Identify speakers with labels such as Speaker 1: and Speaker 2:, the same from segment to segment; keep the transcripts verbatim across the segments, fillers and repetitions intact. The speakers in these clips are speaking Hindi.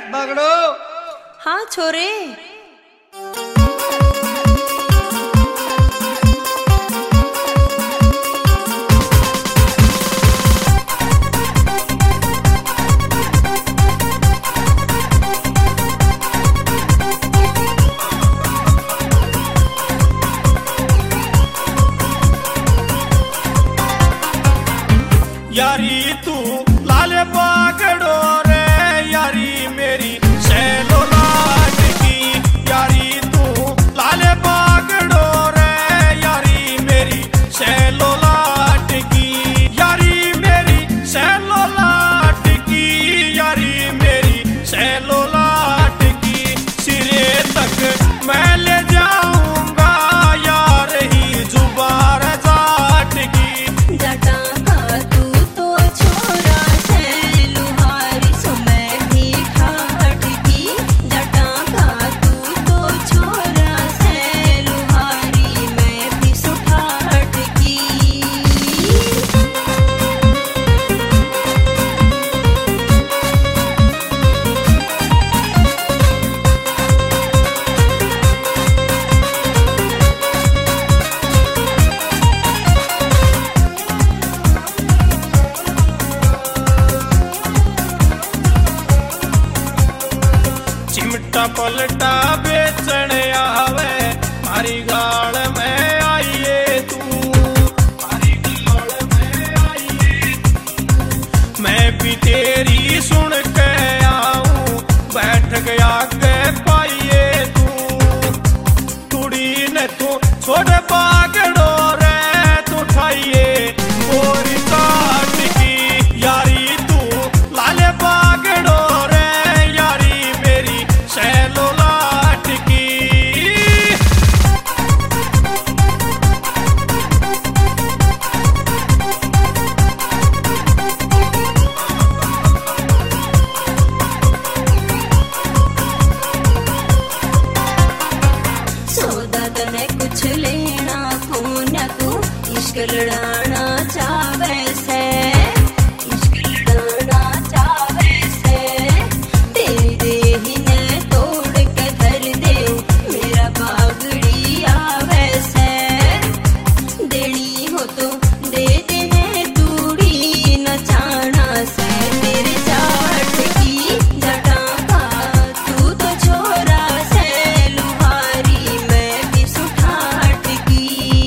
Speaker 1: बगड़ो।
Speaker 2: हाँ छोरे।
Speaker 3: यारी तू लाले बागड़ो रे यारी मेरी सैलो लाट की। यारी तू लाले बागड़ो रे यारी मेरी सैलो लाट की। यारी मेरी सैलो लाट की। यारी मेरी सैलो लाट की। सिरे तक मैं ले जाऊंगा यार ही जुबार जाट की।
Speaker 2: जटा
Speaker 3: पलटा बेचन आवे मारी गाल में आइए तू। मारी गाल में आइए तू। मैं भी तेरी सुन के आऊं बैठ गया के पाइए तू। तुड़ी ने तू छोड़ बागड़ो रे तू ठाइए और काट की। यारी तू लाले बागड़ो रे यारी मेरी सैलो लाट की।
Speaker 2: सौदा तने कुछ लेना खून तू इश्क लड़ाना चावे से। इश्क लड़ाना चावे से। तेरी देही ने तोड़ के धर दे मेरा बागड़ी आवे से। देनी हो तो दे देने तूड़ी नचाना से। मेरे जाट की जटा का तू तो छोरा से लुहारी मैं भी सुठाट की।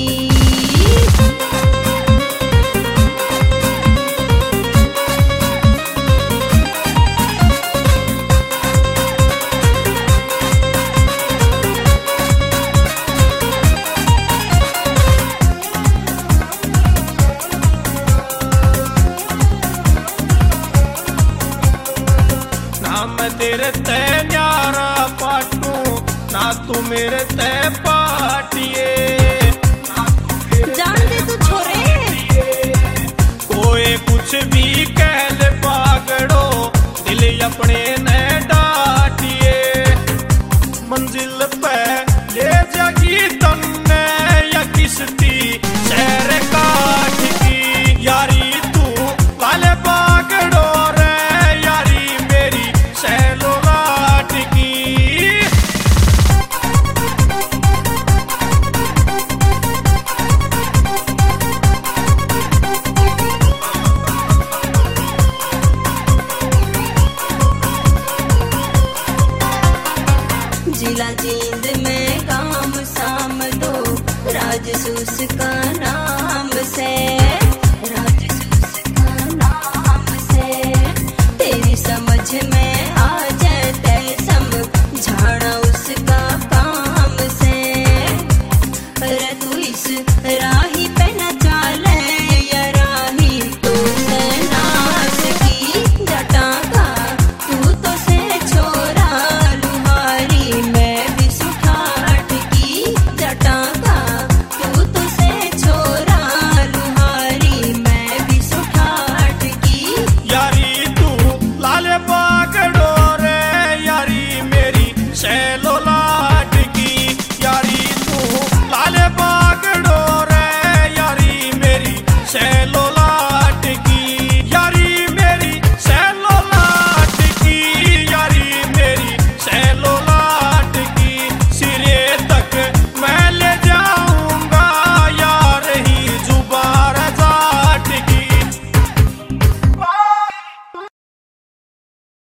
Speaker 3: ना मैं तेरे ते न्यारा पाटू ना तू मेरे ते पाटिए।
Speaker 2: जान दे तू छोरे।
Speaker 3: कोई कुछ भी कह ले बागड़ो दिल अपने